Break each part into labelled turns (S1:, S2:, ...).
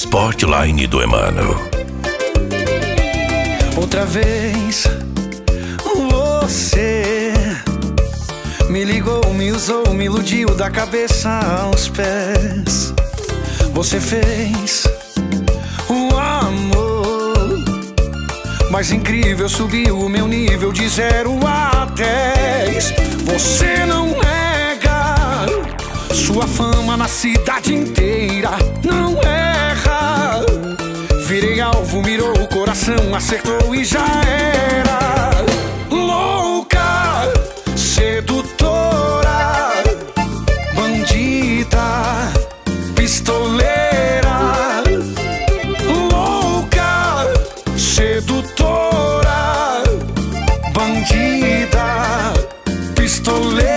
S1: Sportline do Emano.
S2: Outra vez você me ligou, me usou, me iludiu da cabeça aos pés. Você fez o amor mais incrível, subiu o meu nível de 0 a 10. Você não nega sua fama na cidade inteira, não erra. Virei alvo, mirou o coração, acertou e já era. Louca, sedutora, bandida, pistoleira. Louca, sedutora, bandida, pistoleira.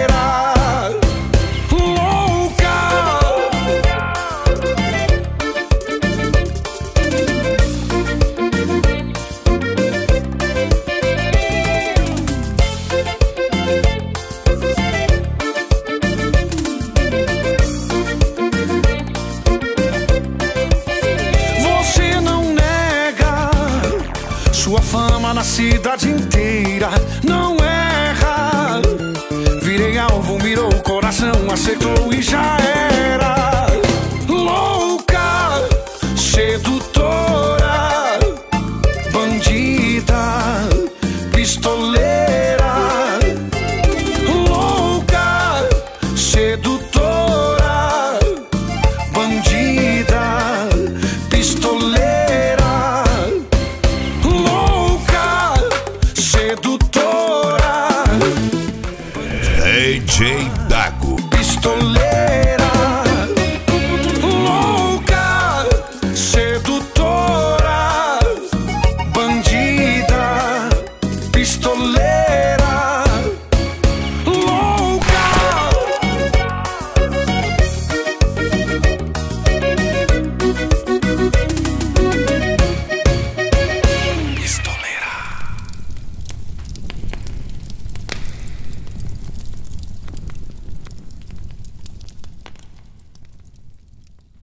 S2: Sua fama na cidade inteira, não erra. Virei alvo, mirou o coração, acertou e já era. Louca, sedutora, bandida, pistoleira. Louca, sedutora, bandida, pistoleira.
S1: DJ Dago.
S2: Pistoleira.